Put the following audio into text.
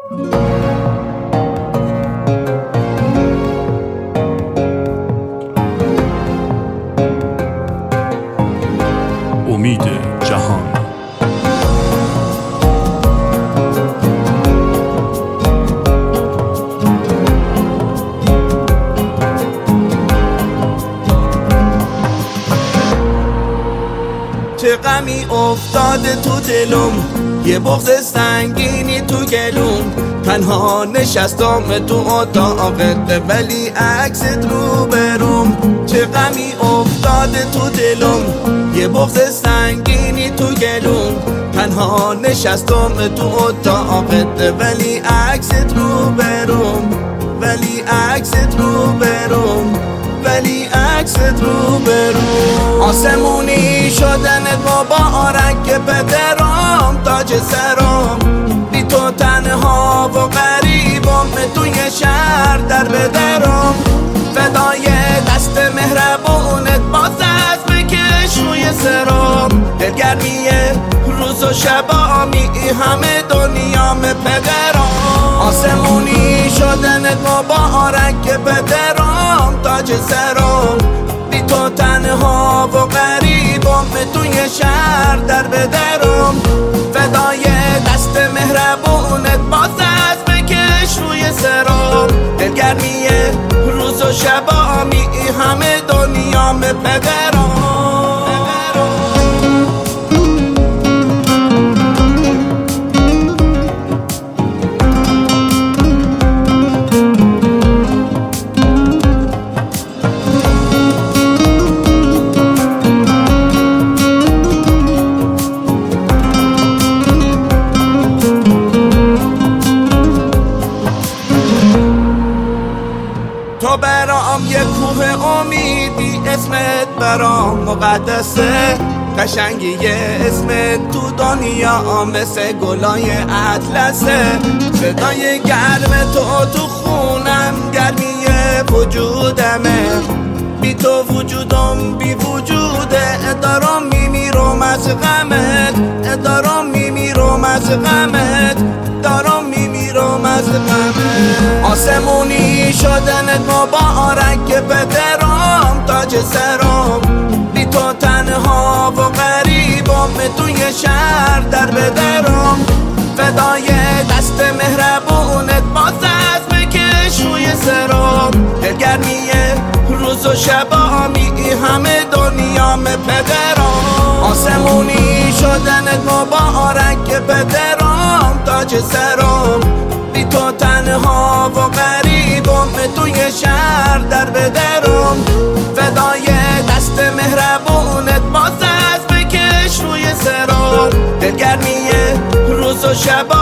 امید جهان. چه غمی افتاده تو دلم، یه بغض سنگینی تو گلوم. تنها نشستم تو اتاقت ولی عکست رو بروم. چه غمی افتاده تو دلم، یه بغض سنگینی تو گلوم. تنها نشستم تو اتاقت ولی عکست رو بروم. ولی عکست رو بروم. ولی عکست رو بروم. آسمونی شدنت مبارک که پدرم تاج سرم. بی تو تنها و غریبم توی شهر در بدرم. فدای دست مهربونت باز از بکش روی سرم. دلگرمی روز و شبامی همه دنیام پدرم. آسمونی شدنت مبارک که پدرم تاج سرم. بی تو تنها و غریبم توی شهر در بدرم. فدای دست مهربونت باز از بکش روی سرم. دلگرمی روز و شبامی همه دنیام پدرم. تو برام یه کوه امیدی، اسمت برام مقدسه. قشنگی اسمت تو دنیا مثل گلای اطلسه. صدای گرم تو خونم گرمی وجودمه. بی تو وجودم بی وجوده. دارم میمیرم از غمت. دارم میمیرم از غمت. دارم میمیرم از غمت. آسمونی شدنت مبارک که پدرم تاج سرم. بی تو تنها و غریبم توی شهر در بدرم. فدای دست مهربونت باز از بکش روی سرم. دلگرمی روز و شبامی همه دنیام پدرم. آسمونی شدنت مبارک که پدرم تاج سرم. بی تو تنها و غریبم توی شهر در بدرم. فدای دست مهربونت باز از بکش روی سرم. دلگرمی روز و شب